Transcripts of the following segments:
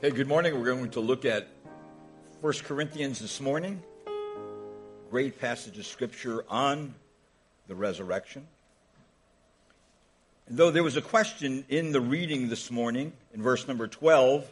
Hey, good morning. We're going to look at 1 Corinthians this morning. Great passage of Scripture on the resurrection. And though there was a question in the reading this morning, in verse number 12,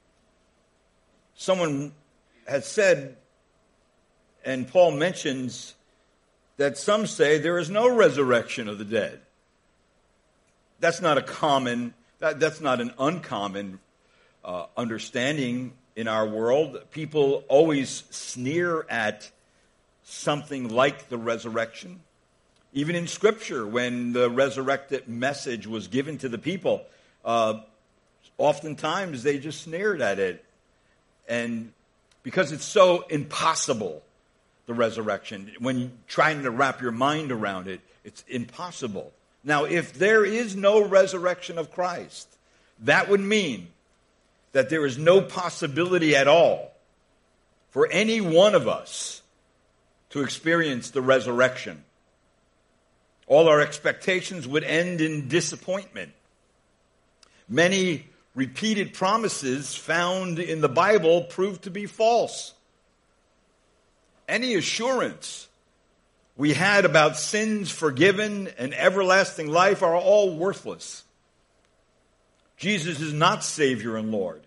someone had said, and Paul mentions, that some say there is no resurrection of the dead. That's not an uncommon understanding in our world. People always sneer at something like the resurrection. Even in Scripture, when the resurrected message was given to the people, oftentimes they just sneered at it. And because it's so impossible, the resurrection, when trying to wrap your mind around it, it's impossible. Now, if there is no resurrection of Christ, that would mean that there is no possibility at all for any one of us to experience the resurrection. All our expectations would end in disappointment. Many repeated promises found in the Bible prove to be false. Any assurance we had about sins forgiven and everlasting life are all worthless. Jesus is not Savior and Lord.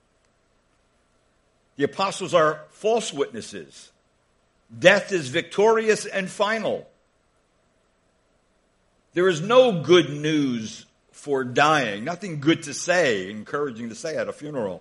The apostles are false witnesses. Death is victorious and final. There is no good news for dying. Nothing good to say, encouraging to say at a funeral.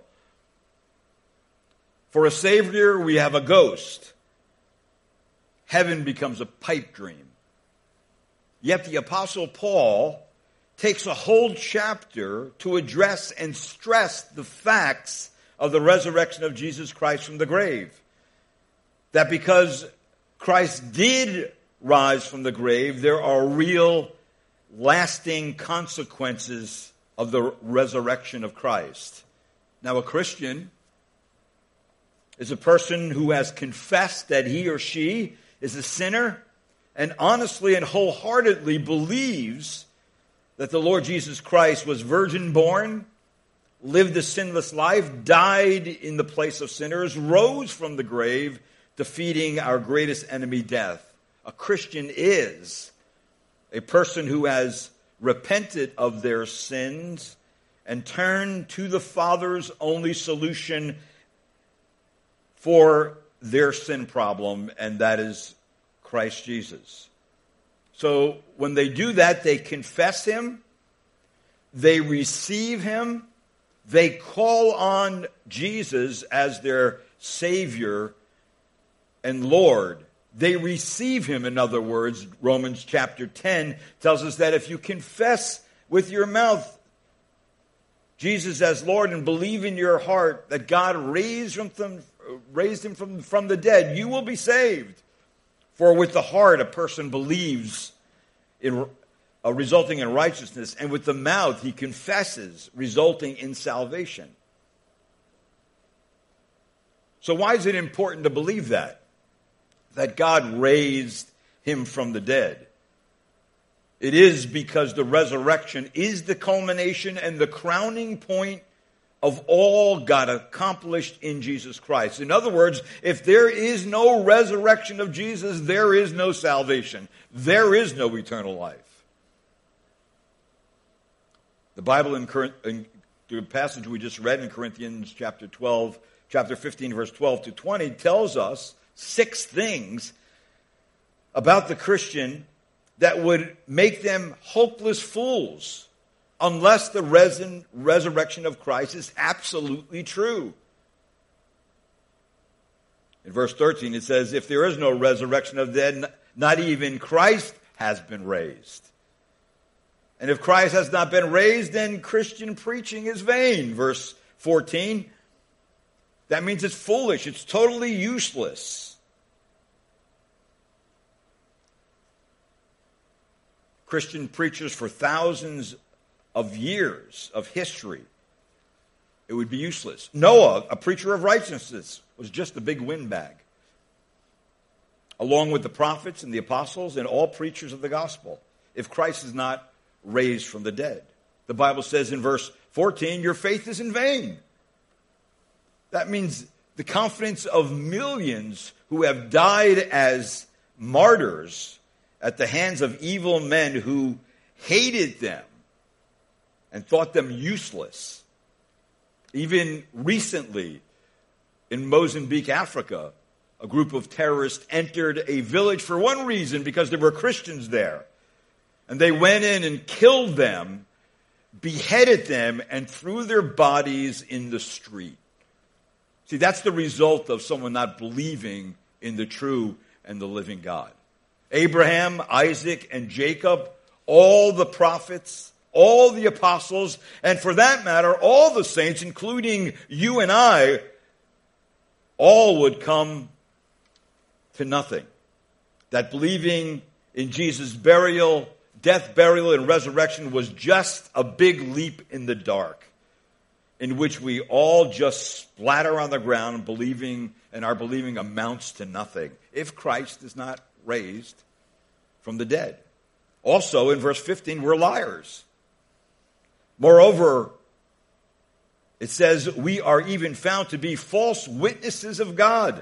For a Savior, we have a ghost. Heaven becomes a pipe dream. Yet the apostle Paul takes a whole chapter to address and stress the facts of the resurrection of Jesus Christ from the grave. That because Christ did rise from the grave, there are real, lasting consequences of the resurrection of Christ. Now, a Christian is a person who has confessed that he or she is a sinner and honestly and wholeheartedly believes that the Lord Jesus Christ was virgin born, lived a sinless life, died in the place of sinners, rose from the grave, defeating our greatest enemy, death. A Christian is a person who has repented of their sins and turned to the Father's only solution for their sin problem, and that is Christ Jesus. So when they do that, they confess Him, they receive Him, they call on Jesus as their Savior and Lord. They receive Him, in other words. Romans chapter 10 tells us that if you confess with your mouth Jesus as Lord and believe in your heart that God raised Him from the dead, you will be saved. For with the heart a person believes, resulting in righteousness, and with the mouth he confesses, resulting in salvation. So why is it important to believe that God raised Him from the dead? It is because the resurrection is the culmination and the crowning point of all God accomplished in Jesus Christ. In other words, if there is no resurrection of Jesus, there is no salvation. There is no eternal life. The Bible in the passage we just read in Corinthians chapter 15, verse 12 to 20, tells us 6 things about the Christian that would make them hopeless fools unless the resurrection of Christ is absolutely true. In verse 13 it says, if there is no resurrection of the dead, not even Christ has been raised. And if Christ has not been raised, then Christian preaching is vain. Verse 14, that means it's foolish, it's totally useless. Christian preachers for thousands of years of history, it would be useless. Noah, a preacher of righteousness, was just a big windbag, along with the prophets and the apostles and all preachers of the gospel, if Christ is not raised from the dead. The Bible says in verse 14, your faith is in vain. That means the confidence of millions who have died as martyrs at the hands of evil men who hated them and thought them useless. Even recently, in Mozambique, Africa, a group of terrorists entered a village for one reason, because there were Christians there. And they went in and killed them, beheaded them, and threw their bodies in the street. See, that's the result of someone not believing in the true and the living God. Abraham, Isaac, and Jacob, all the prophets, all the apostles, and for that matter, all the saints, including you and I, all would come to nothing. That believing in Jesus' burial, death, burial, and resurrection was just a big leap in the dark, in which we all just splatter on the ground believing, and our believing amounts to nothing if Christ is not raised from the dead. Also, in verse 15, we're liars. Moreover, it says, we are even found to be false witnesses of God.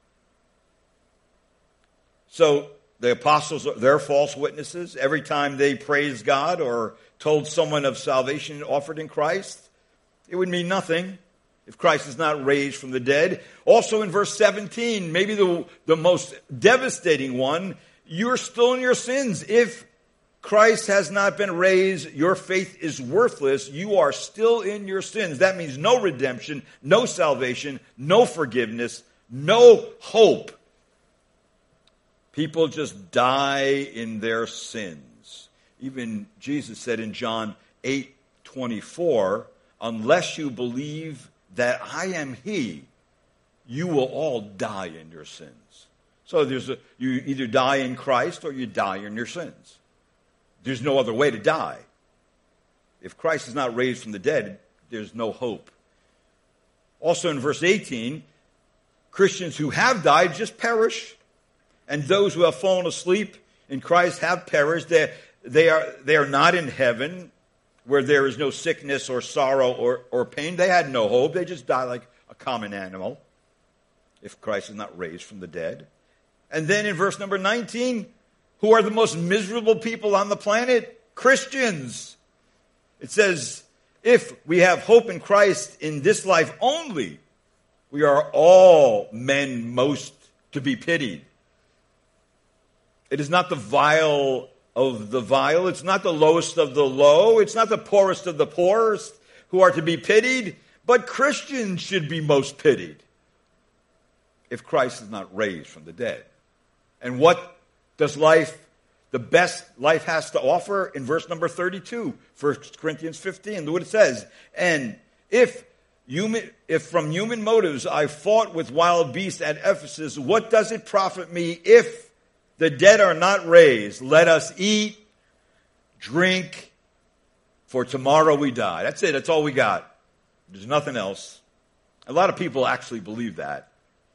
So, the apostles, they're false witnesses. Every time they praised God or told someone of salvation offered in Christ, it would mean nothing if Christ is not raised from the dead. Also in verse 17, maybe the most devastating one, you're still in your sins. If Christ has not been raised, your faith is worthless. You are still in your sins. That means no redemption, no salvation, no forgiveness, no hope. People just die in their sins. Even Jesus said in John 8:24, unless you believe that I am He, you will all die in your sins. So you either die in Christ or you die in your sins. There's no other way to die. If Christ is not raised from the dead, there's no hope. Also in verse 18, Christians who have died just perish, and those who have fallen asleep in Christ have perished. They are not in heaven, where there is no sickness or sorrow or pain. They had no hope. They just die like a common animal if Christ is not raised from the dead. And then in verse number 19, who are the most miserable people on the planet? Christians. It says, if we have hope in Christ in this life only, we are all men most to be pitied. It is not the vile of the vile. It's not the lowest of the low. It's not the poorest of the poorest who are to be pitied. But Christians should be most pitied if Christ is not raised from the dead. And what does the best life has to offer? In verse number 32, 1 Corinthians 15, look what it says. And if from human motives I fought with wild beasts at Ephesus, what does it profit me if the dead are not raised? Let us eat, drink, for tomorrow we die. That's it. That's all we got. There's nothing else. A lot of people actually believe that.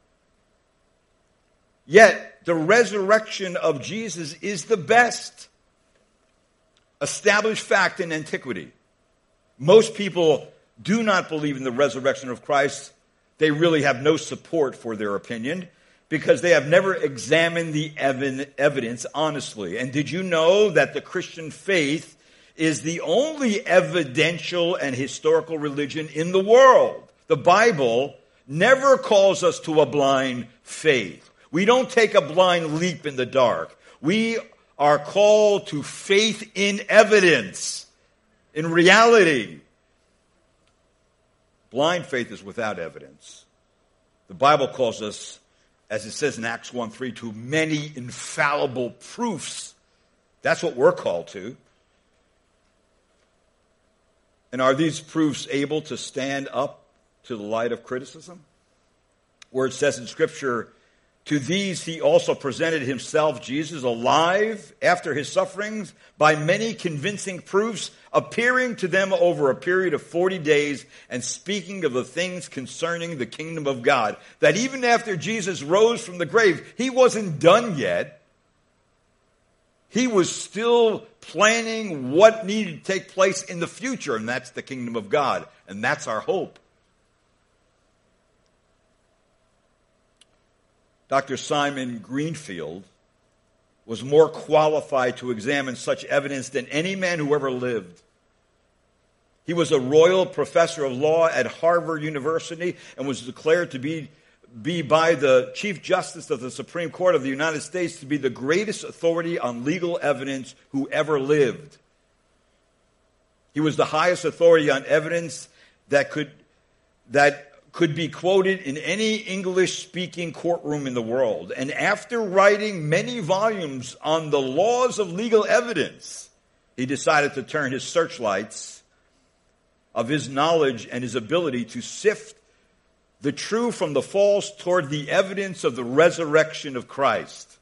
Yet, the resurrection of Jesus is the best established fact in antiquity. Most people do not believe in the resurrection of Christ. They really have no support for their opinion because they have never examined the evidence honestly. And did you know that the Christian faith is the only evidential and historical religion in the world? The Bible never calls us to a blind faith. We don't take a blind leap in the dark. We are called to faith in evidence, in reality. Blind faith is without evidence. The Bible calls us, as it says in Acts 1:3, to many infallible proofs. That's what we're called to. And are these proofs able to stand up to the light of criticism? Where it says in Scripture, to these he also presented himself, Jesus, alive after his sufferings by many convincing proofs, appearing to them over a period of 40 days and speaking of the things concerning the kingdom of God. That even after Jesus rose from the grave, he wasn't done yet. He was still planning what needed to take place in the future, and that's the kingdom of God. And that's our hope. Dr. Simon Greenfield, was more qualified to examine such evidence than any man who ever lived. He was a Royal Professor of Law at Harvard University and was declared to be by the Chief Justice of the Supreme Court of the United States to be the greatest authority on legal evidence who ever lived. He was the highest authority on evidence that could be quoted in any English-speaking courtroom in the world. And after writing many volumes on the laws of legal evidence, he decided to turn his searchlights of his knowledge and his ability to sift the true from the false toward the evidence of the resurrection of Christ.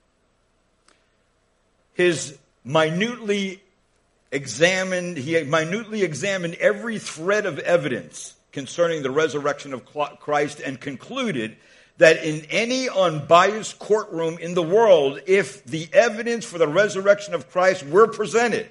He minutely examined every thread of evidence concerning the resurrection of Christ and concluded that in any unbiased courtroom in the world, if the evidence for the resurrection of Christ were presented,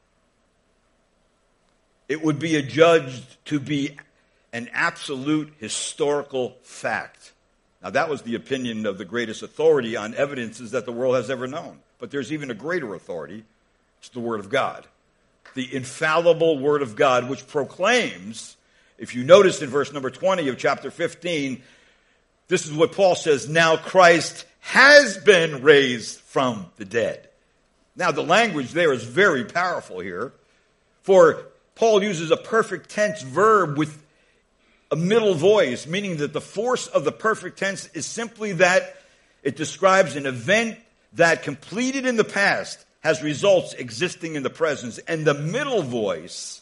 it would be adjudged to be an absolute historical fact. Now, that was the opinion of the greatest authority on evidences that the world has ever known. But there's even a greater authority. It's the Word of God. The infallible Word of God, which proclaims, if you notice in verse number 20 of chapter 15, this is what Paul says, now Christ has been raised from the dead. Now, the language there is very powerful here, for Paul uses a perfect tense verb with a middle voice, meaning that the force of the perfect tense is simply that it describes an event that completed in the past has results existing in the present. And the middle voice,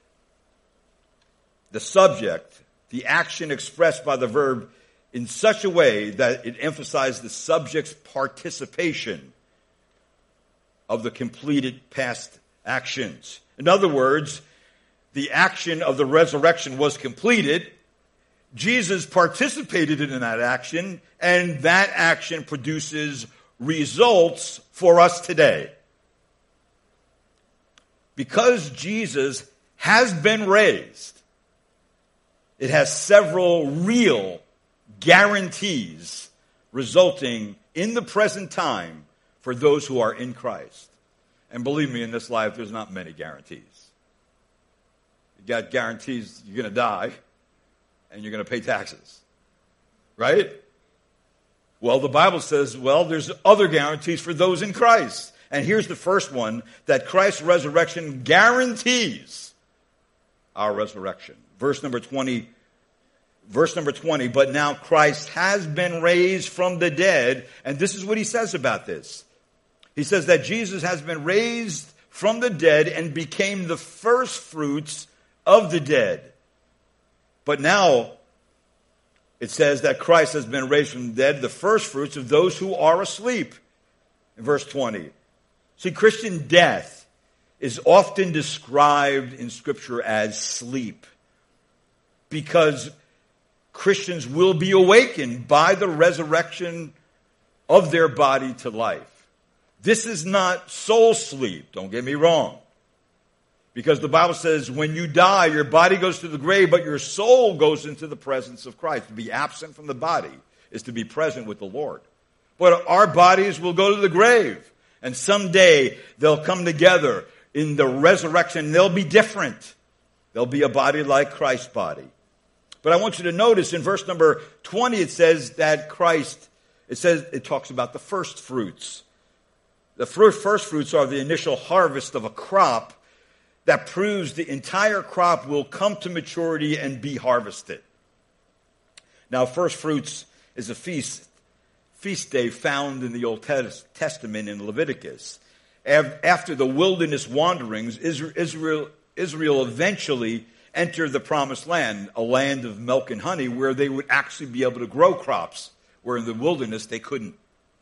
the subject, the action expressed by the verb in such a way that it emphasizes the subject's participation of the completed past actions. In other words, the action of the resurrection was completed. Jesus participated in that action, and that action produces results for us today. Because Jesus has been raised, it has several real guarantees resulting in the present time for those who are in Christ. And believe me, in this life, there's not many guarantees. You got guarantees you're going to die and you're going to pay taxes. Right? Well, the Bible says, there's other guarantees for those in Christ. And here's the first one, that Christ's resurrection guarantees our resurrection. Verse number 20, but now Christ has been raised from the dead. And this is what he says about this. He says that Jesus has been raised from the dead and became the first fruits of the dead. But now it says that Christ has been raised from the dead, the first fruits of those who are asleep. In verse 20. See, Christian death is often described in Scripture as sleep, because Christians will be awakened by the resurrection of their body to life. This is not soul sleep, don't get me wrong. Because the Bible says when you die, your body goes to the grave, but your soul goes into the presence of Christ. To be absent from the body is to be present with the Lord. But our bodies will go to the grave. And someday they'll come together in the resurrection. They'll be different. They'll be a body like Christ's body. But I want you to notice in verse number 20, it says that it talks about the first fruits. The first fruits are the initial harvest of a crop that proves the entire crop will come to maturity and be harvested. Now, first fruits is a feast day found in the Old Testament in Leviticus. After the wilderness wanderings, Israel eventually entered the promised land, a land of milk and honey, where they would actually be able to grow crops, where in the wilderness they couldn't.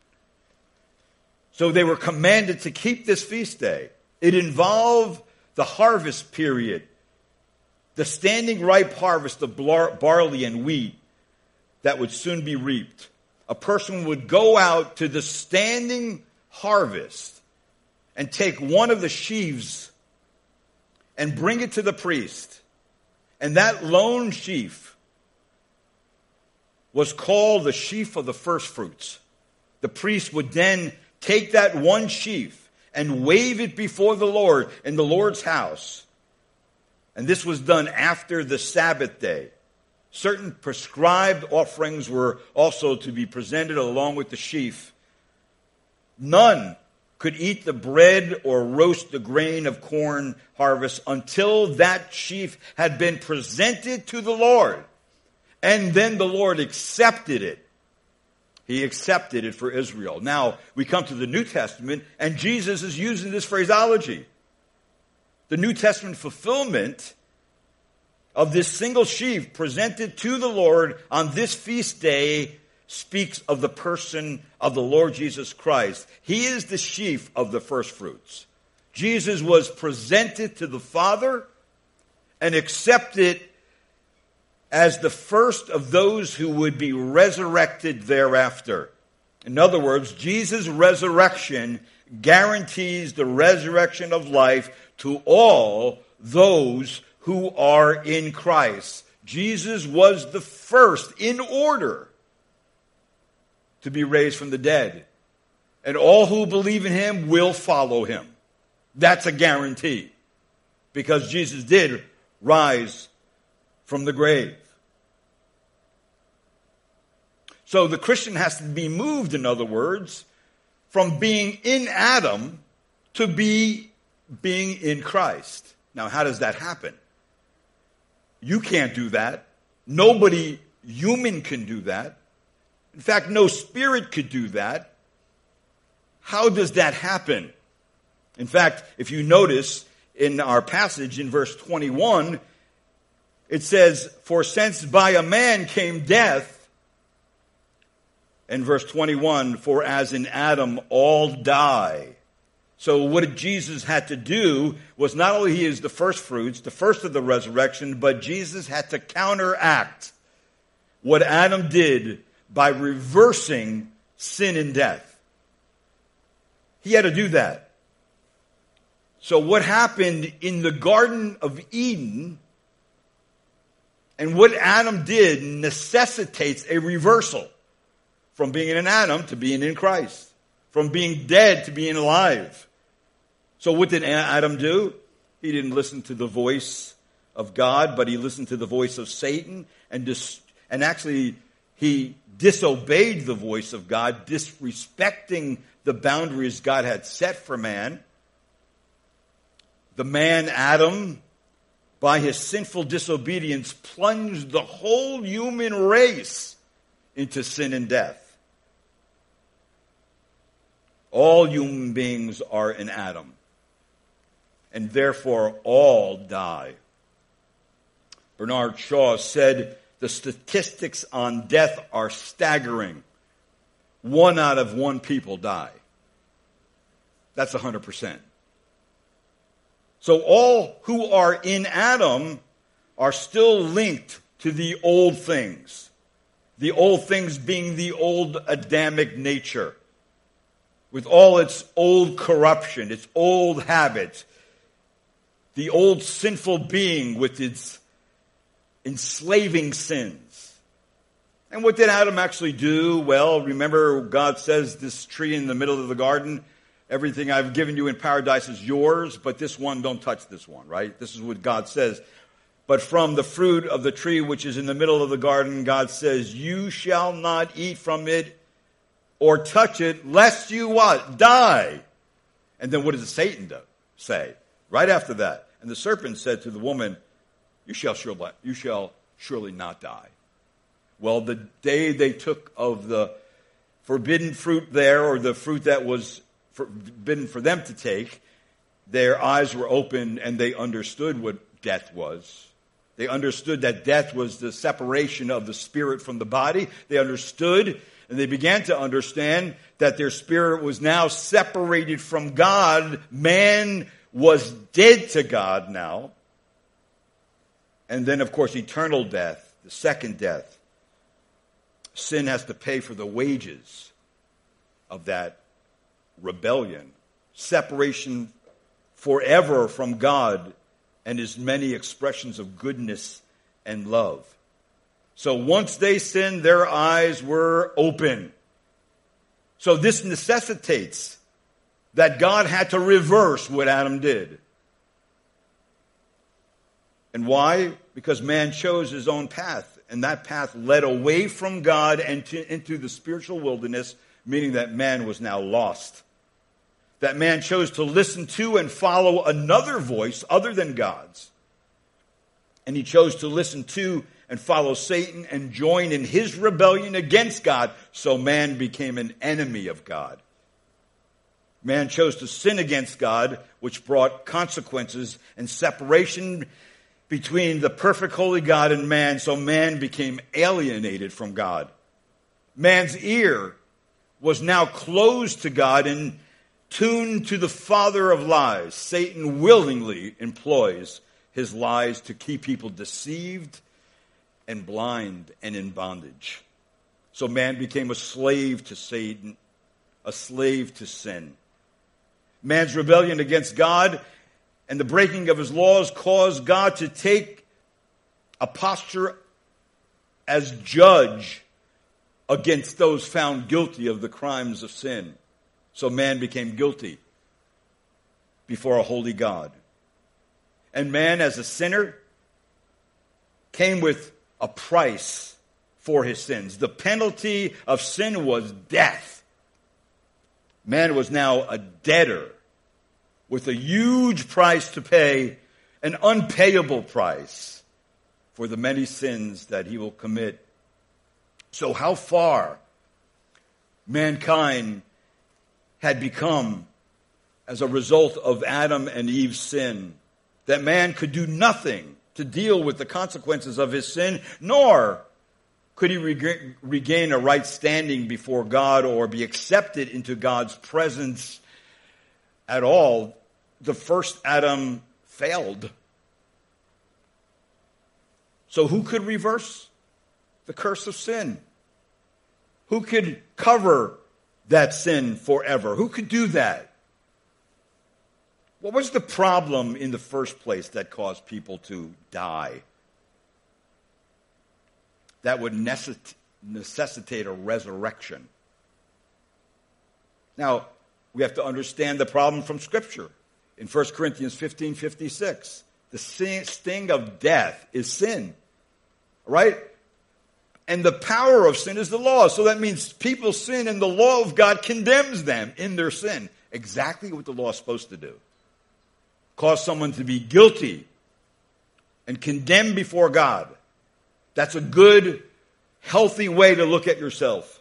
So they were commanded to keep this feast day. It involved the harvest period, the standing ripe harvest of barley and wheat that would soon be reaped. A person would go out to the standing harvest and take one of the sheaves and bring it to the priest. And that lone sheaf was called the sheaf of the firstfruits. The priest would then take that one sheaf and wave it before the Lord in the Lord's house. And this was done after the Sabbath day. Certain prescribed offerings were also to be presented along with the sheaf. None could eat the bread or roast the grain of corn harvest until that sheaf had been presented to the Lord. And then the Lord accepted it. He accepted it for Israel. Now, we come to the New Testament, and Jesus is using this phraseology. The New Testament fulfillment of this single sheaf presented to the Lord on this feast day speaks of the person of the Lord Jesus Christ. He is the sheaf of the firstfruits. Jesus was presented to the Father and accepted as the first of those who would be resurrected thereafter. In other words, Jesus' resurrection guarantees the resurrection of life to all those who are in Christ. Jesus was the first in order to be raised from the dead. And all who believe in him will follow him. That's a guarantee. Because Jesus did rise from the grave. So the Christian has to be moved, in other words, from being in Adam to being in Christ. Now, how does that happen? You can't do that. Nobody human can do that. In fact, no spirit could do that. How does that happen? In fact, if you notice in our passage in verse 21, it says, "For since by a man came death," and verse 21, "for as in Adam all die." So what Jesus had to do was not only he is the first fruits, the first of the resurrection, but Jesus had to counteract what Adam did by reversing sin and death. He had to do that. So what happened in the Garden of Eden and what Adam did necessitates a reversal from being in Adam to being in Christ, from being dead to being alive. So what did Adam do? He didn't listen to the voice of God, but he listened to the voice of Satan, and actually he disobeyed the voice of God, disrespecting the boundaries God had set for man. The man, Adam, by his sinful disobedience, plunged the whole human race into sin and death. All human beings are in Adam, and therefore all die. Bernard Shaw said, "The statistics on death are staggering. 1 out of 1 people die." That's 100%. So all who are in Adam are still linked to the old things. The old things being the old Adamic nature, with all its old corruption, its old habits, the old sinful being with its enslaving sins. And what did Adam actually do? Well, remember God says this tree in the middle of the garden, everything I've given you in paradise is yours, but this one, don't touch this one, right? This is what God says. But from the fruit of the tree which is in the middle of the garden, God says, "You shall not eat from it or touch it, lest you what? Die." And then what does Satan say? Right after that. "And the serpent said to the woman, you shall surely not die." Well, the day they took of the forbidden fruit there, or the fruit that was forbidden for them to take, their eyes were opened and they understood what death was. They understood that death was the separation of the spirit from the body. They understood, and they began to understand, that their spirit was now separated from God. Man was dead to God now. And then, of course, eternal death, the second death. Sin has to pay for the wages of that rebellion. Separation forever from God and his many expressions of goodness and love. So once they sinned, their eyes were open. So this necessitates that God had to reverse what Adam did. And why? Because man chose his own path, and that path led away from God and into the spiritual wilderness, meaning that man was now lost. That man chose to listen to and follow another voice other than God's. And he chose to listen to and follow Satan and join in his rebellion against God, so man became an enemy of God. Man chose to sin against God, which brought consequences and separation between the perfect holy God and man, so man became alienated from God. Man's ear was now closed to God and tuned to the father of lies. Satan willingly employs his lies to keep people deceived and blind and in bondage. So man became a slave to Satan, a slave to sin. Man's rebellion against God and the breaking of his laws caused God to take a posture as judge against those found guilty of the crimes of sin. So man became guilty before a holy God. And man, as a sinner, came with a price for his sins. The penalty of sin was death. Man was now a debtor with a huge price to pay, an unpayable price for the many sins that he will commit. So how far mankind had become as a result of Adam and Eve's sin, that man could do nothing to deal with the consequences of his sin, nor could he regain a right standing before God or be accepted into God's presence at all. The first Adam failed. So who could reverse the curse of sin? Who could cover that sin forever? Who could do that? What was the problem in the first place that caused people to die? That would necessitate a resurrection. Now, we have to understand the problem from Scripture. In 1 Corinthians 15:56, the sting of death is sin. Right? And the power of sin is the law. So that means people sin and the law of God condemns them in their sin. Exactly what the law is supposed to do. Cause someone to be guilty and condemned before God. That's a good, healthy way to look at yourself.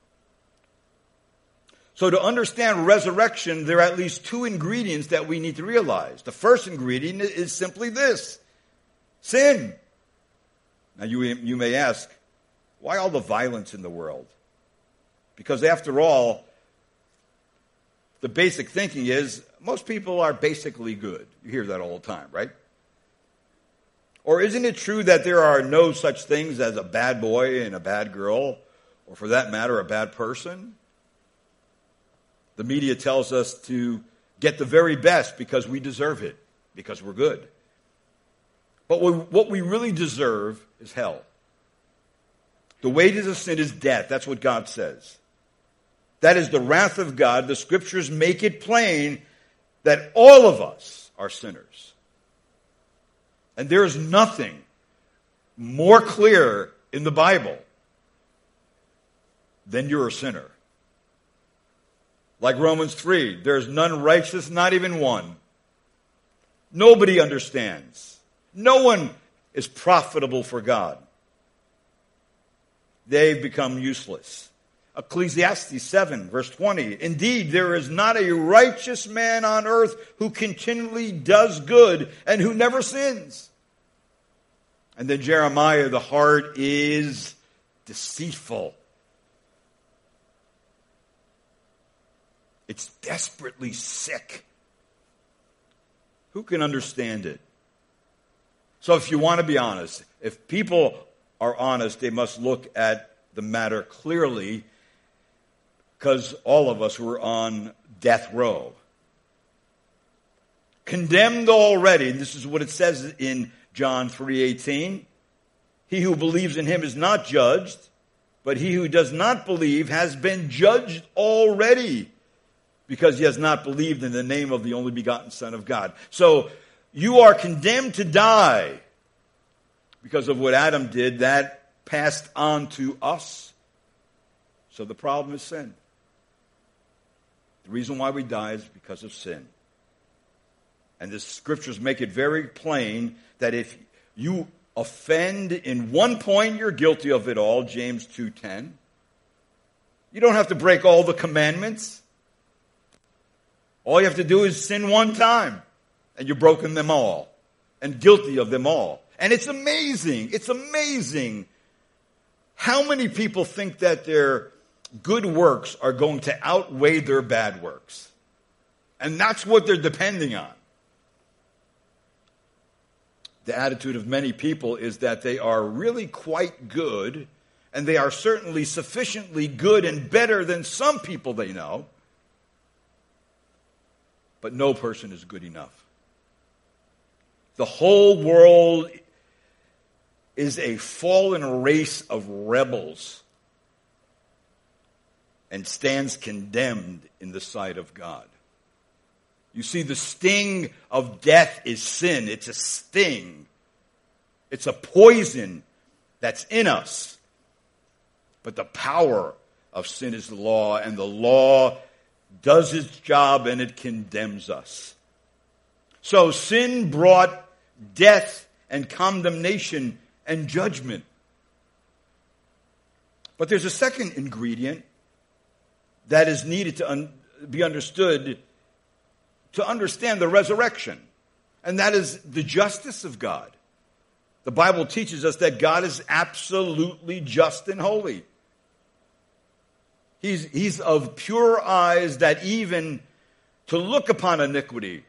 So to understand resurrection, there are at least two ingredients that we need to realize. The first ingredient is simply this: sin. Now you may ask, why all the violence in the world? Because after all, the basic thinking is most people are basically good. You hear that all the time, right? Or isn't it true that there are no such things as a bad boy and a bad girl, or for that matter, a bad person? The media tells us to get the very best because we deserve it, because we're good. But what we really deserve is hell. The wages of sin is death. That's what God says. That is the wrath of God. The Scriptures make it plain that all of us are sinners. And there is nothing more clear in the Bible than you're a sinner. Like Romans 3, there's none righteous, not even one. Nobody understands. No one is profitable for God. They've become useless. Ecclesiastes 7, verse 20. Indeed, there is not a righteous man on earth who continually does good and who never sins. And then Jeremiah, the heart is deceitful. It's desperately sick. Who can understand it? So if you want to be honest, if people are honest, they must look at the matter clearly, because all of us were on death row. Condemned already, and this is what it says in John 3:18. He who believes in him is not judged, but he who does not believe has been judged already, because he has not believed in the name of the only begotten Son of God. So you are condemned to die because of what Adam did. That passed on to us. So the problem is sin. The reason why we die is because of sin. And the scriptures make it very plain that if you offend in one point, you're guilty of it all, James 2:10. You don't have to break all the commandments. All you have to do is sin one time, and you've broken them all, and guilty of them all. And it's amazing how many people think that their good works are going to outweigh their bad works. And that's what they're depending on. The attitude of many people is that they are really quite good, and they are certainly sufficiently good and better than some people they know. But no person is good enough. The whole world is a fallen race of rebels and stands condemned in the sight of God. You see, the sting of death is sin. It's a sting. It's a poison that's in us. But the power of sin is the law, and the law does its job, and it condemns us. So sin brought death and condemnation and judgment. But there's a second ingredient that is needed to be understood to understand the resurrection, and that is the justice of God. The Bible teaches us that God is absolutely just and holy. He's of pure eyes, that even to look upon iniquity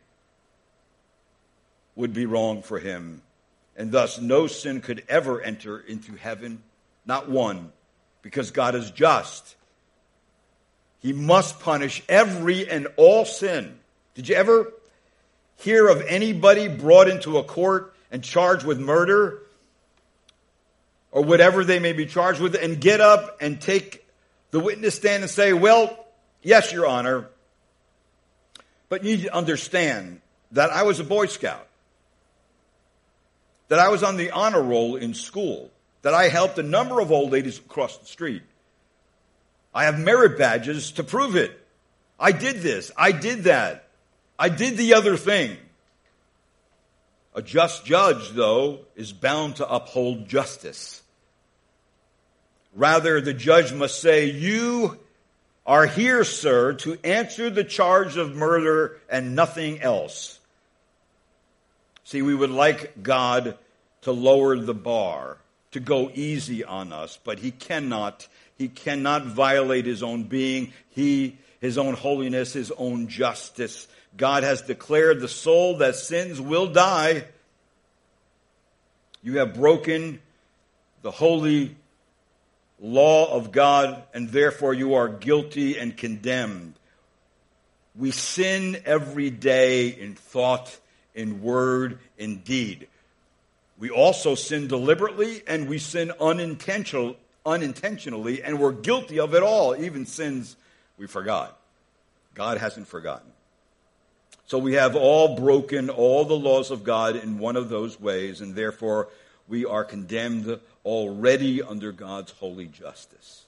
would be wrong for him. And thus no sin could ever enter into heaven, not one, because God is just. He must punish every and all sin. Did you ever hear of anybody brought into a court and charged with murder or whatever they may be charged with, and get up and take the witness stand and say, well, yes, Your Honor, but you need to understand that I was a Boy Scout, that I was on the honor roll in school, that I helped a number of old ladies across the street. I have merit badges to prove it. I did this. I did that. I did the other thing. A just judge, though, is bound to uphold justice. Rather, the judge must say, you are here, sir, to answer the charge of murder and nothing else. See, we would like God to lower the bar, to go easy on us, but he cannot. He cannot violate his own being, his own holiness, his own justice. God has declared the soul that sins will die. You have broken the holy law of God, and therefore you are guilty and condemned. We sin every day in thought, in word, in deed. We also sin deliberately, and we sin unintentionally, and we're guilty of it all, even sins we forgot. God hasn't forgotten. So we have all broken all the laws of God in one of those ways, and therefore we are condemned already under God's holy justice.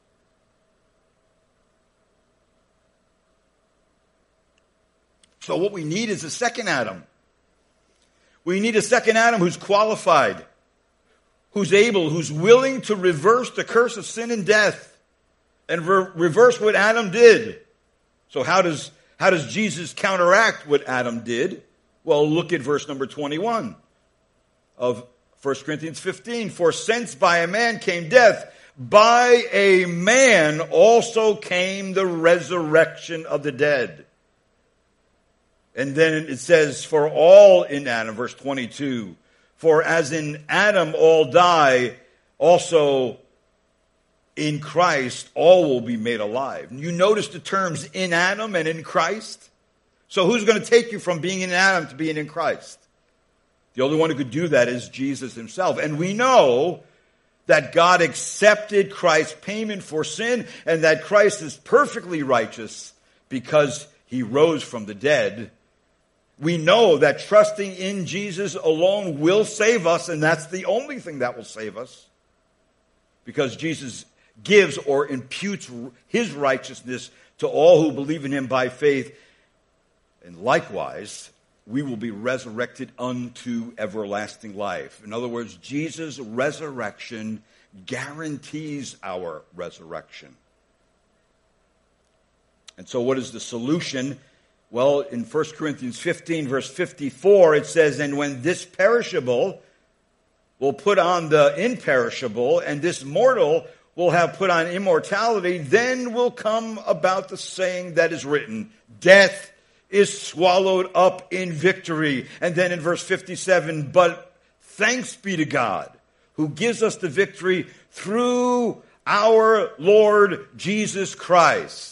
So what we need is a second Adam. We need a second Adam who's qualified, who's able, who's willing to reverse the curse of sin and death and reverse what Adam did. So how does Jesus counteract what Adam did? Well, look at verse number 21 of 1 Corinthians 15. For since by a man came death, by a man also came the resurrection of the dead. And then it says, for all in Adam, verse 22, for as in Adam all die, also in Christ all will be made alive. You notice the terms in Adam and in Christ? So who's going to take you from being in Adam to being in Christ? The only one who could do that is Jesus himself. And we know that God accepted Christ's payment for sin and that Christ is perfectly righteous because he rose from the dead. We know that trusting in Jesus alone will save us, and that's the only thing that will save us. Because Jesus gives or imputes his righteousness to all who believe in him by faith. And likewise, we will be resurrected unto everlasting life. In other words, Jesus' resurrection guarantees our resurrection. And so what is the solution? Well, in 1 Corinthians 15, verse 54, it says, "And when this perishable will put on the imperishable, and this mortal will have put on immortality, then will come about the saying that is written, death is swallowed up in victory." And then in verse 57, "But thanks be to God, who gives us the victory through our Lord Jesus Christ."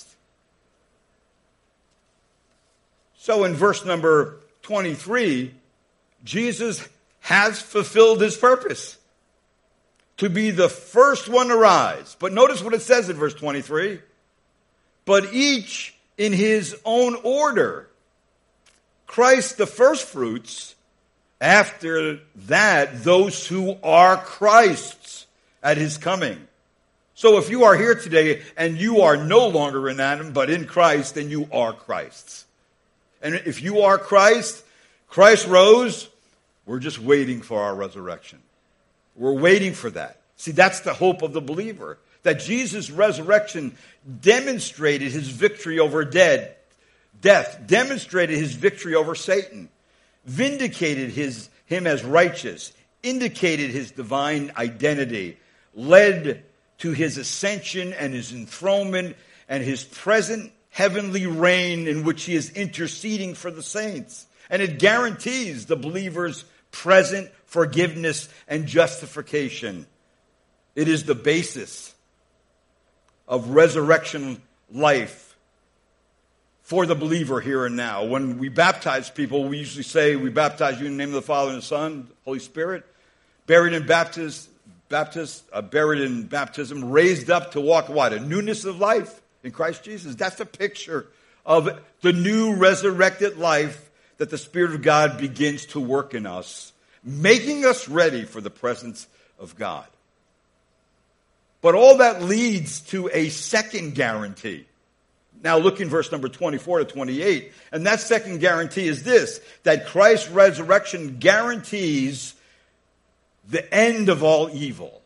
So in verse number 23, Jesus has fulfilled his purpose to be the first one to rise. But notice what it says in verse 23. "But each in his own order. Christ the firstfruits, after that those who are Christ's at his coming." So if you are here today and you are no longer in Adam but in Christ, then you are Christ's. And if you are Christ, Christ rose, we're just waiting for our resurrection. We're waiting for that. See, that's the hope of the believer. That Jesus' resurrection demonstrated his victory over death, demonstrated his victory over Satan, vindicated him as righteous, indicated his divine identity, led to his ascension and his enthronement and his present heavenly reign in which he is interceding for the saints. And it guarantees the believer's present forgiveness and justification. It is the basis of resurrection life for the believer here and now. When we baptize people, we usually say, "We baptize you in the name of the Father and the Son, Holy Spirit." Buried in baptism, raised up to walk what? A newness of life in Christ Jesus. That's a picture of the new resurrected life that the Spirit of God begins to work in us, making us ready for the presence of God. But all that leads to a second guarantee. Now look in verse number 24 to 28. And that second guarantee is this, that Christ's resurrection guarantees the end of all evil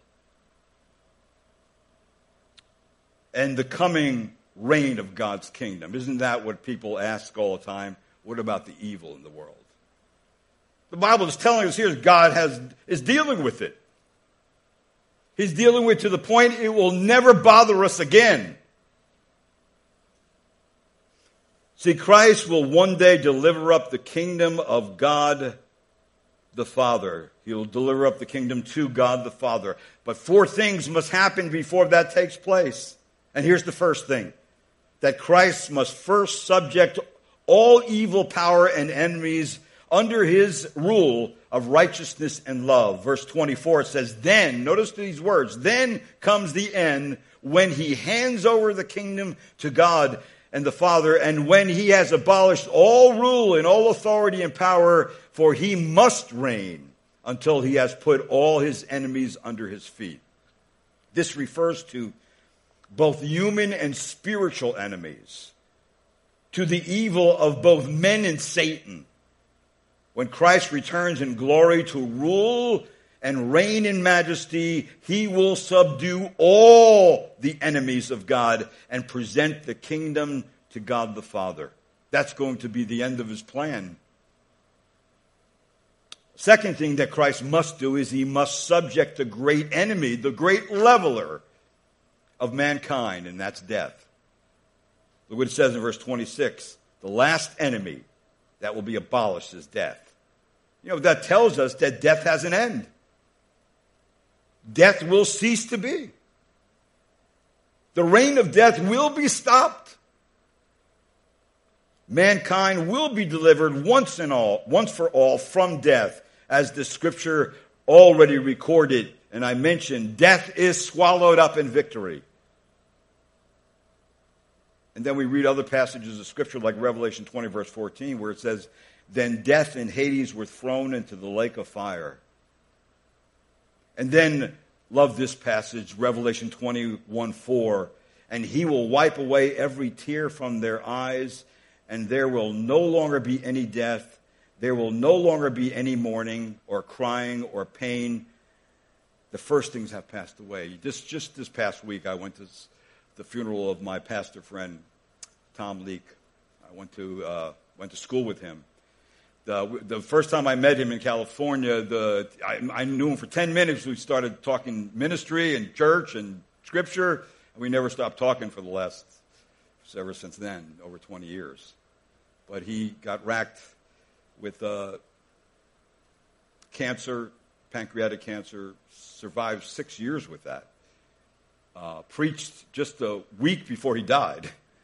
and the coming reign of God's kingdom. Isn't that what people ask all the time? What about the evil in the world? The Bible is telling us here that God is dealing with it. He's dealing with it to the point it will never bother us again. See, Christ will one day deliver up the kingdom of God the Father. He will deliver up the kingdom to God the Father. But 4 things must happen before that takes place. And here's the first thing. That Christ must first subject all evil power and enemies under his rule of righteousness and love. Verse 24, it says, "Then," notice these words, "then comes the end when he hands over the kingdom to God and the Father, and when he has abolished all rule and all authority and power, for he must reign until he has put all his enemies under his feet." This refers to both human and spiritual enemies, to the evil of both men and Satan. When Christ returns in glory to rule and reign in majesty, he will subdue all the enemies of God and present the kingdom to God the Father. That's going to be the end of his plan. Second thing that Christ must do is he must subject the great enemy, the great leveler of mankind, and that's death. Look what it says in verse 26. The last enemy that will be abolished is death. You know, that tells us that death has an end. Death will cease to be. The reign of death will be stopped. Mankind will be delivered once for all from death, as the scripture already recorded, and I mentioned, death is swallowed up in victory. And then we read other passages of scripture like Revelation 20 verse 14 where it says, then death and Hades were thrown into the lake of fire. And then, love this passage, Revelation 21:4, and he will wipe away every tear from their eyes, and there will no longer be any death. There will no longer be any mourning or crying or pain. The first things have passed away. Just this past week, I went to the funeral of my pastor friend, Tom Leake. I went to school with him. The first time I met him in California, I knew him for 10 minutes. We started talking ministry and church and scripture. And we never stopped talking for ever since then, over 20 years. But he got racked with cancer, pancreatic cancer, survived 6 years with that. Preached just a week before he died.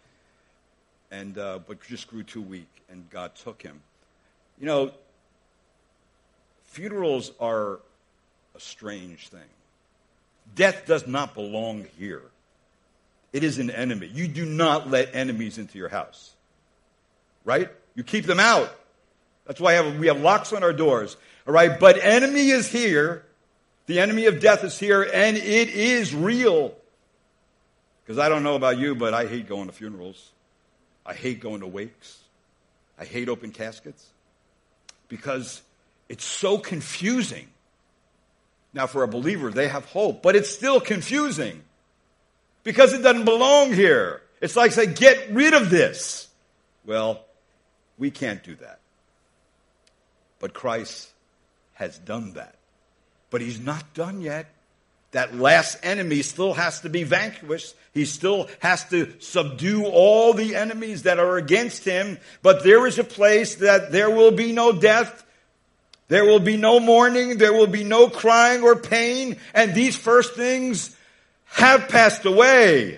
But just grew too weak, and God took him. You know, funerals are a strange thing. Death does not belong here. It is an enemy. You do not let enemies into your house. Right? You keep them out. That's why we have locks on our doors. All right? But enemy is here. The enemy of death is here, and it is real. Because I don't know about you, but I hate going to funerals. I hate going to wakes. I hate open caskets. Because it's so confusing. Now, for a believer, they have hope, but it's still confusing. Because it doesn't belong here. It's like say, get rid of this. Well, we can't do that. But Christ has done that. But he's not done yet. That last enemy still has to be vanquished. He still has to subdue all the enemies that are against him. But there is a place that there will be no death. There will be no mourning. There will be no crying or pain. And these first things have passed away.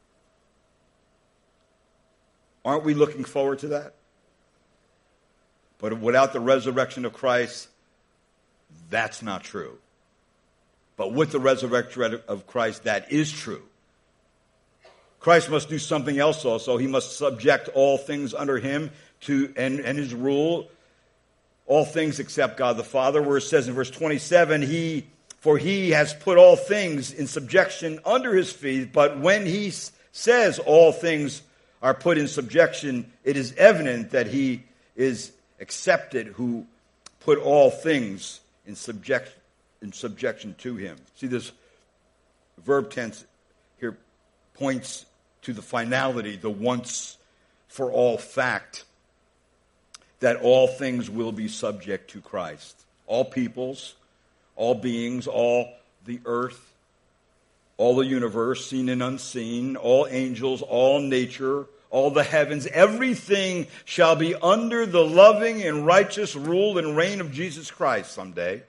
Aren't we looking forward to that? But without the resurrection of Christ, that's not true. But with the resurrection of Christ, that is true. Christ must do something else also. He must subject all things under him and his rule. All things except God the Father, where it says in verse 27, for he has put all things in subjection under his feet. But when he says all things are put in subjection, it is evident that he is accepted who put all things in subjection to him. See, this verb tense here points to the finality, the once for all fact that all things will be subject to Christ. All peoples, all beings, all the earth, all the universe, seen and unseen, all angels, all nature, all the heavens, everything shall be under the loving and righteous rule and reign of Jesus Christ someday.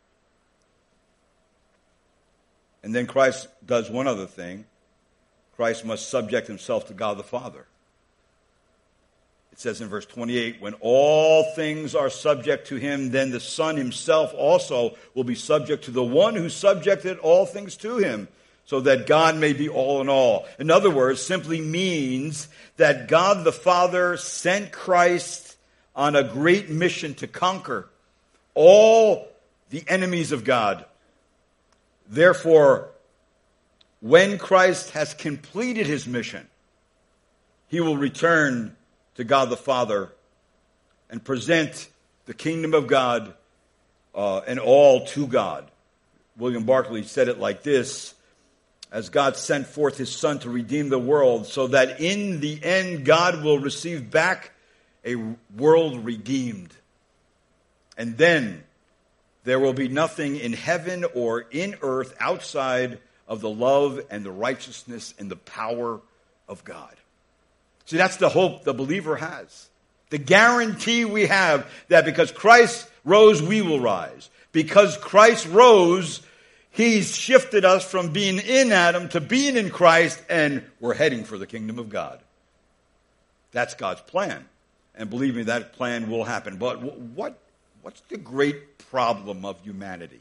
And then Christ does one other thing. Christ must subject himself to God the Father. It says in verse 28, when all things are subject to him, then the Son himself also will be subject to the one who subjected all things to him, so that God may be all in all. In other words, simply means that God the Father sent Christ on a great mission to conquer all the enemies of God. Therefore, when Christ has completed his mission, he will return to God the Father and present the kingdom of God and all to God. William Barclay said it like this: as God sent forth his Son to redeem the world, so that in the end God will receive back a world redeemed. And then there will be nothing in heaven or in earth outside of the love and the righteousness and the power of God. See, that's the hope the believer has. The guarantee we have that because Christ rose, we will rise. Because Christ rose, he's shifted us from being in Adam to being in Christ, and we're heading for the kingdom of God. That's God's plan. And believe me, that plan will happen. But what What's the great problem of humanity?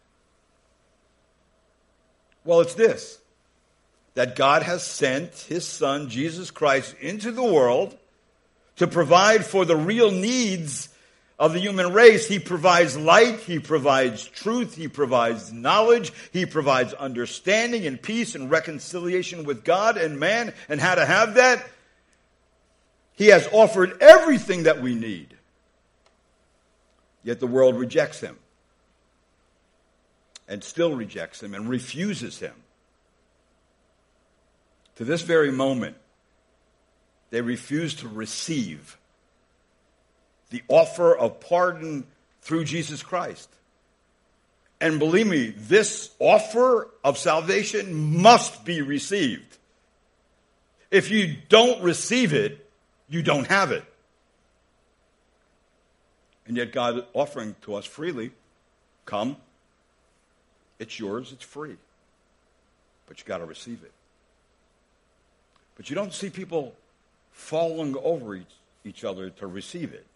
Well, it's this, that God has sent his Son, Jesus Christ, into the world to provide for the real needs of the human race. He provides light, he provides truth, he provides knowledge, he provides understanding and peace and reconciliation with God and man, and how to have that. He has offered everything that we need. Yet the world rejects him, and still rejects him and refuses him. To this very moment, they refuse to receive the offer of pardon through Jesus Christ. And believe me, this offer of salvation must be received. If you don't receive it, you don't have it. And yet God is offering to us freely, come, it's yours, it's free. But you got to receive it. But you don't see people falling over each other to receive it.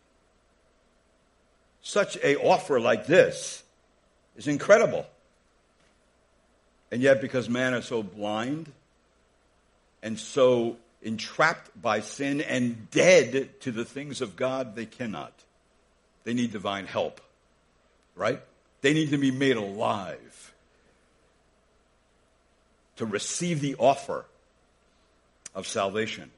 Such an offer like this is incredible. And yet, because man is so blind and so entrapped by sin and dead to the things of God, they cannot. They need divine help, right? They need to be made alive to receive the offer of salvation.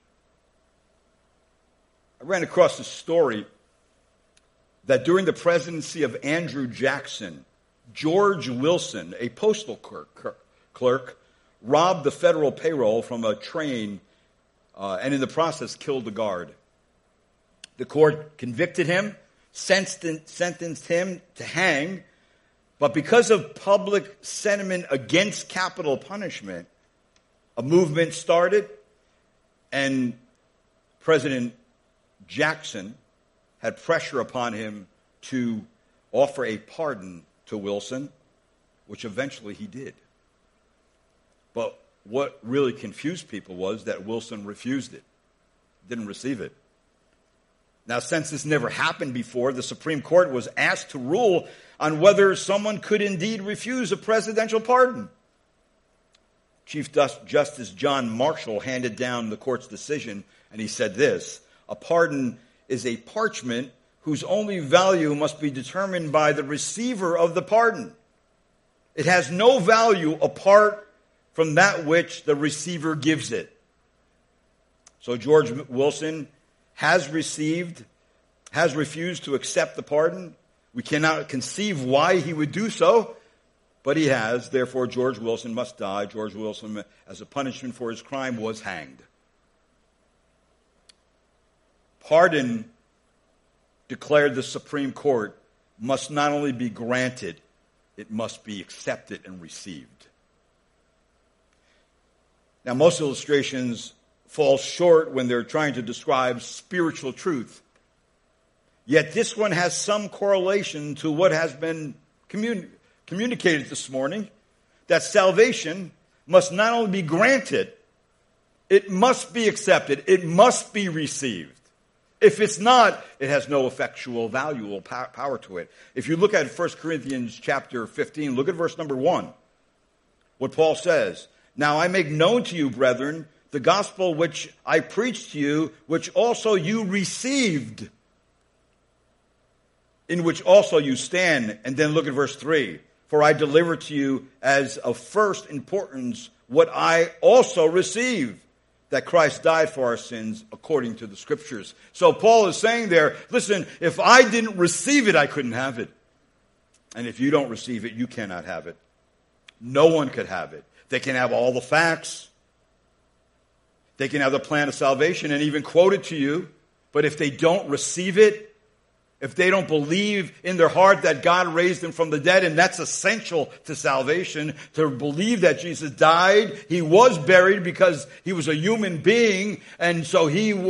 I ran across a story that during the presidency of Andrew Jackson, George Wilson, a postal clerk, robbed the federal payroll from a train and in the process killed a guard. The court convicted him, sentenced him to hang, but because of public sentiment against capital punishment, a movement started, and President Jackson had pressure upon him to offer a pardon to Wilson, which eventually he did. But what really confused people was that Wilson refused it, didn't receive it. Now, since this never happened before, the Supreme Court was asked to rule on whether someone could indeed refuse a presidential pardon. Chief Justice John Marshall handed down the court's decision, and he said this: a pardon is a parchment whose only value must be determined by the receiver of the pardon. It has no value apart from that which the receiver gives it. So George Wilson has refused to accept the pardon. We cannot conceive why he would do so, but he has. Therefore, George Wilson must die. George Wilson, as a punishment for his crime, was hanged. Pardon, declared the Supreme Court, must not only be granted, it must be accepted and received. Now, most illustrations fall short when they're trying to describe spiritual truth. Yet this one has some correlation to what has been communicated this morning, that salvation must not only be granted, it must be accepted, it must be received. If it's not, it has no effectual value or power to it. If you look at 1 Corinthians chapter 15, look at verse number 1. What Paul says: now I make known to you, brethren, the gospel which I preached to you, which also you received, in which also you stand. And then look at verse 3. For I delivered to you as of first importance what I also received, that Christ died for our sins according to the Scriptures. So Paul is saying there, listen, if I didn't receive it, I couldn't have it. And if you don't receive it, you cannot have it. No one could have it. They can have all the facts. They can have the plan of salvation and even quote it to you. But if they don't receive it, if they don't believe in their heart that God raised him from the dead, and that's essential to salvation, to believe that Jesus died, he was buried because he was a human being, and so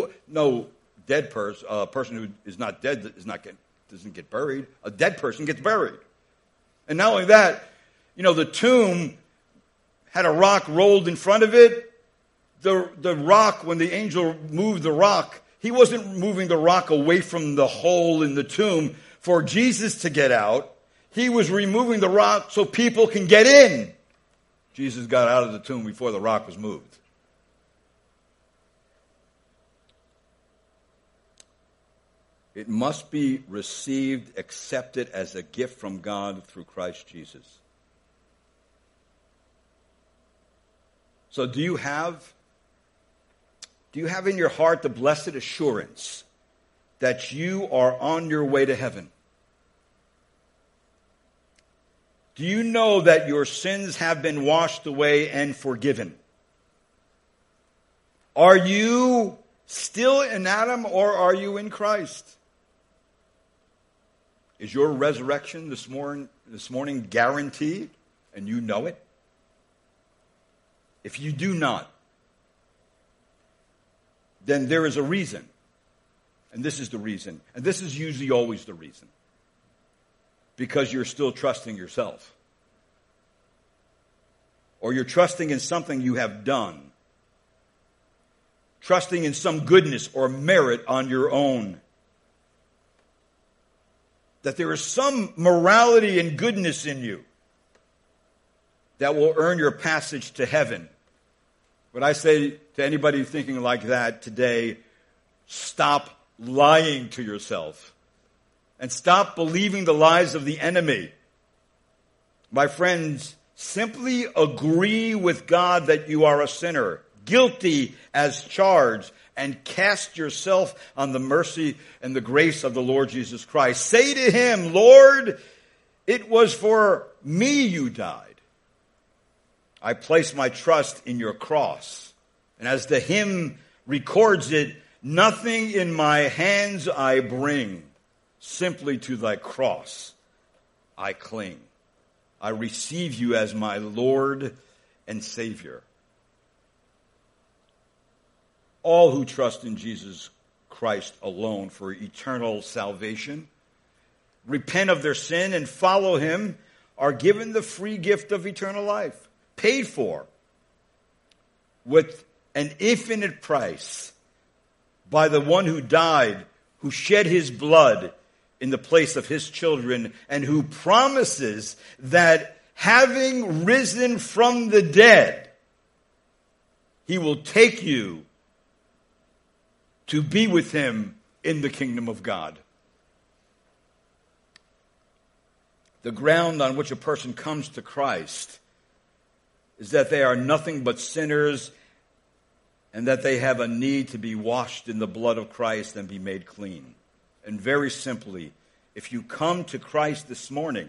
a person who is not dead doesn't get buried. A dead person gets buried. And not only that, the tomb had a rock rolled in front of it. The rock, when the angel moved the rock, he wasn't moving the rock away from the hole in the tomb for Jesus to get out. He was removing the rock so people can get in. Jesus got out of the tomb before the rock was moved. It must be received, accepted as a gift from God through Christ Jesus. So do you have in your heart the blessed assurance that you are on your way to heaven? Do you know that your sins have been washed away and forgiven? Are you still in Adam or are you in Christ? Is your resurrection this morning guaranteed and you know it? If you do not, then there is a reason. And this is the reason. And this is usually always the reason. Because you're still trusting yourself. Or you're trusting in something you have done. Trusting in some goodness or merit on your own. That there is some morality and goodness in you that will earn your passage to heaven. But I say to anybody thinking like that today, stop lying to yourself. And stop believing the lies of the enemy. My friends, simply agree with God that you are a sinner, guilty as charged, and cast yourself on the mercy and the grace of the Lord Jesus Christ. Say to him, Lord, it was for me you died. I place my trust in your cross. And as the hymn records it, nothing in my hands I bring, simply to thy cross I cling. I receive you as my Lord and Savior. All who trust in Jesus Christ alone for eternal salvation, repent of their sin and follow him, are given the free gift of eternal life, paid for with an infinite price by the one who died, who shed his blood in the place of his children, and who promises that having risen from the dead, he will take you to be with him in the kingdom of God. The ground on which a person comes to Christ is that they are nothing but sinners and that they have a need to be washed in the blood of Christ and be made clean. And very simply, if you come to Christ this morning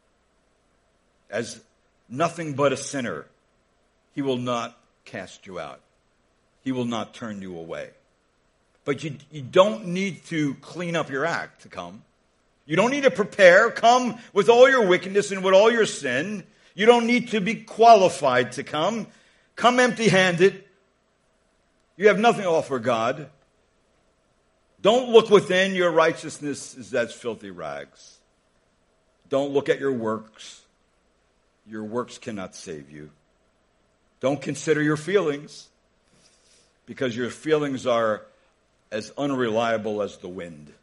as nothing but a sinner, he will not cast you out. He will not turn you away. But you don't need to clean up your act to come. You don't need to prepare. Come with all your wickedness and with all your sin. You don't need to be qualified to come. Come empty-handed. You have nothing to offer God. Don't look within. Your righteousness is as filthy rags. Don't look at your works. Your works cannot save you. Don't consider your feelings, because your feelings are as unreliable as the wind.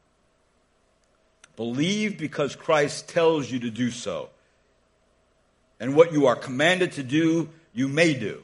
Believe because Christ tells you to do so. And what you are commanded to do, you may do.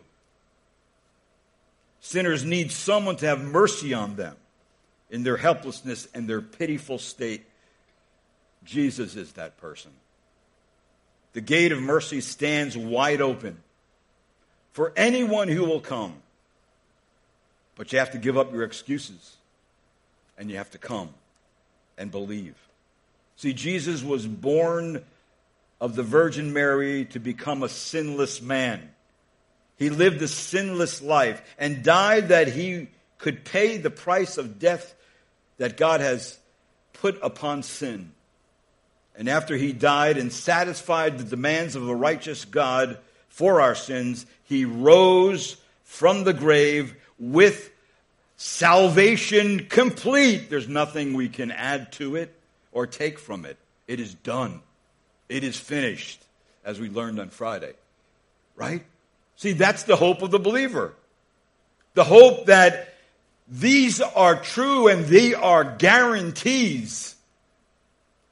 Sinners need someone to have mercy on them in their helplessness and their pitiful state. Jesus is that person. The gate of mercy stands wide open for anyone who will come. But you have to give up your excuses. And you have to come and believe. See, Jesus was born of the Virgin Mary to become a sinless man. He lived a sinless life and died that he could pay the price of death that God has put upon sin. And after he died and satisfied the demands of a righteous God for our sins, he rose from the grave with salvation complete. There's nothing we can add to it or take from it. It is done. It is finished, as we learned on Friday. Right? See, that's the hope of the believer. The hope that these are true and they are guarantees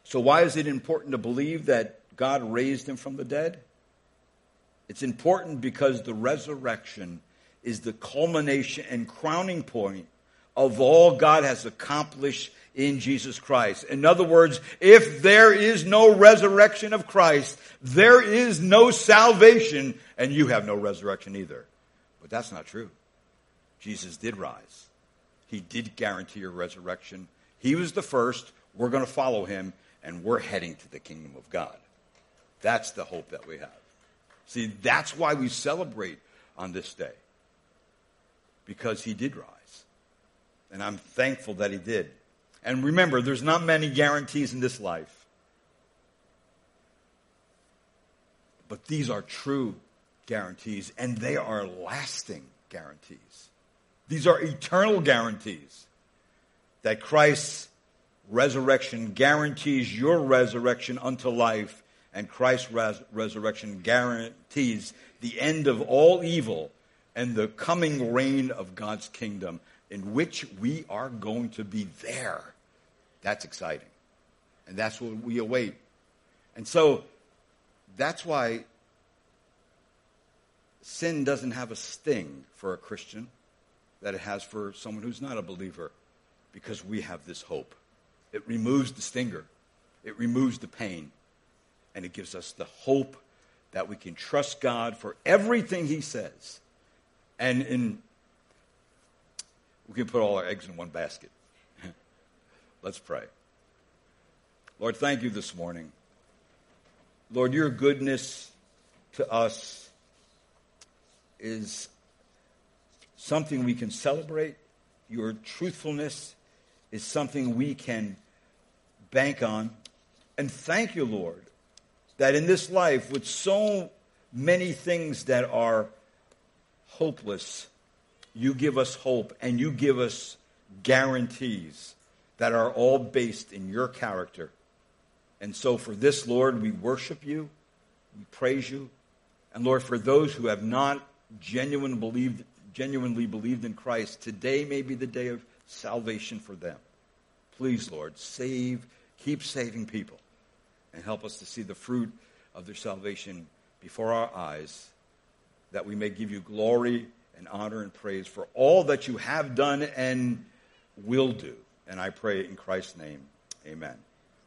So why is it important to believe that God raised him from the dead? It's important because the resurrection is the culmination and crowning point of all God has accomplished in Jesus Christ. In other words, if there is no resurrection of Christ, there is no salvation, and you have no resurrection either. But that's not true. Jesus did rise. He did guarantee your resurrection. He was the first. We're going to follow him, and we're heading to the kingdom of God. That's the hope that we have. See, that's why we celebrate on this day. Because he did rise. And I'm thankful that he did. And remember, there's not many guarantees in this life. But these are true guarantees, and they are lasting guarantees. These are eternal guarantees that Christ's resurrection guarantees your resurrection unto life, and Christ's resurrection guarantees the end of all evil and the coming reign of God's kingdom, in which we are going to be there. That's exciting. And that's what we await. And so, that's why sin doesn't have a sting for a Christian that it has for someone who's not a believer, because we have this hope. It removes the stinger. It removes the pain. And it gives us the hope that we can trust God for everything he says. And we can put all our eggs in one basket. Let's pray. Lord, thank you this morning. Lord, your goodness to us is something we can celebrate. Your truthfulness is something we can bank on. And thank you, Lord, that in this life, with so many things that are hopeless, you give us hope and you give us guarantees that are all based in your character. And so for this, Lord, we worship you, we praise you. And Lord, for those who have not genuinely believed in Christ, today may be the day of salvation for them. Please, Lord, keep saving people, and help us to see the fruit of their salvation before our eyes, that we may give you glory and honor and praise for all that you have done and will do. And I pray in Christ's name, amen.